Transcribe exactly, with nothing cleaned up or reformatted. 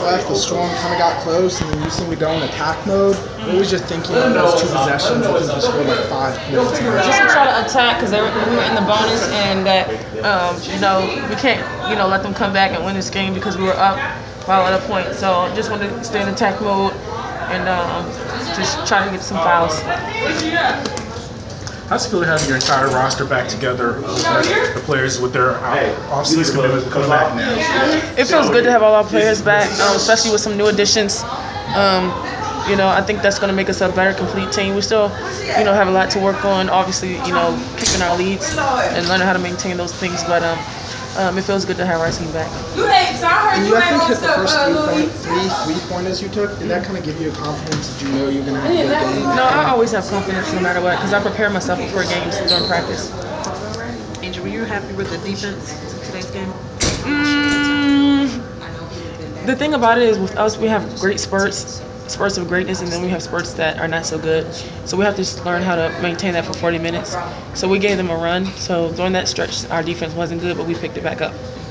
left, the Storm kind of got close, and then you see we go in attack mode. What was your thinking on those two possessions? I think you scored like five points. Just to try to attack because we were in the bonus, and that um, you know we can't you know let them come back and win this game because we were up by a lot of points. So just wanted to stay in attack mode and um, just try to get some fouls. How's it feel having your entire roster back together, the players with their off-season commitments coming back now? It feels good to have all our players back, um, especially with some new additions. Um, you know, I think that's going to make us a better complete team. We still, you know, have a lot to work on. Obviously, you know, keeping our leads and learning how to maintain those things. But um, um, it feels good to have our team back. And you, I think, hit the first three point, three three pointers you took. Did that kind of give you a confidence? Did you know you're going to have a good game? No, I always have confidence no matter what because I prepare myself before games during practice. Angel, were you happy with the defense in today's game? Mm, the thing about it is with us, we have great spurts, spurts of greatness, and then we have spurts that are not so good. So we have to just learn how to maintain that for forty minutes. So we gave them a run. So during that stretch, our defense wasn't good, but we picked it back up.